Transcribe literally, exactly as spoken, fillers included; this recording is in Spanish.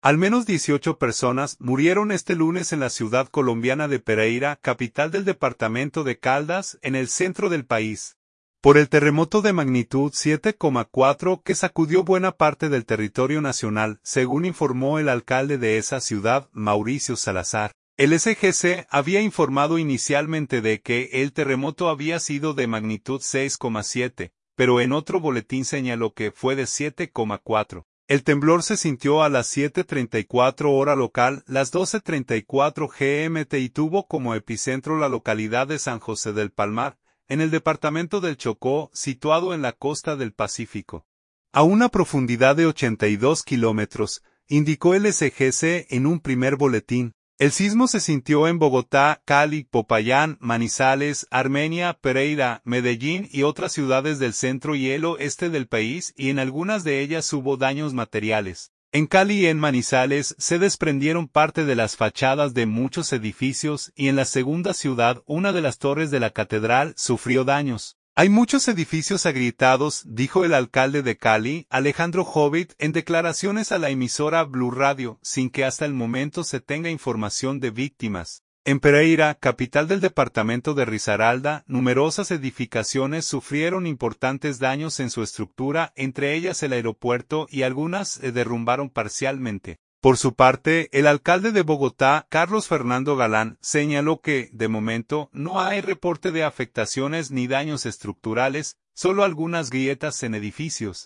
Al menos dieciocho personas murieron este lunes en la ciudad colombiana de Pereira, capital del departamento de Caldas, en el centro del país, por el terremoto de magnitud siete coma cuatro que sacudió buena parte del territorio nacional, según informó el alcalde de esa ciudad, Mauricio Salazar. El S G C había informado inicialmente de que el terremoto había sido de magnitud seis coma siete, pero en otro boletín señaló que fue de siete coma cuatro. El temblor se sintió a las siete treinta y cuatro hora local, las doce treinta y cuatro G M T y tuvo como epicentro la localidad de San José del Palmar, en el departamento del Chocó, situado en la costa del Pacífico, a una profundidad de ochenta y dos kilómetros, indicó el S G C en un primer boletín. El sismo se sintió en Bogotá, Cali, Popayán, Manizales, Armenia, Pereira, Medellín y otras ciudades del centro y el oeste del país, y en algunas de ellas hubo daños materiales. En Cali y en Manizales se desprendieron parte de las fachadas de muchos edificios y en la segunda ciudad una de las torres de la catedral sufrió daños. Hay muchos edificios agrietados, dijo el alcalde de Cali, Alejandro Jovit, en declaraciones a la emisora Blue Radio, sin que hasta el momento se tenga información de víctimas. En Pereira, capital del departamento de Risaralda, numerosas edificaciones sufrieron importantes daños en su estructura, entre ellas el aeropuerto, y algunas se derrumbaron parcialmente. Por su parte, el alcalde de Bogotá, Carlos Fernando Galán, señaló que, de momento, no hay reporte de afectaciones ni daños estructurales, solo algunas grietas en edificios.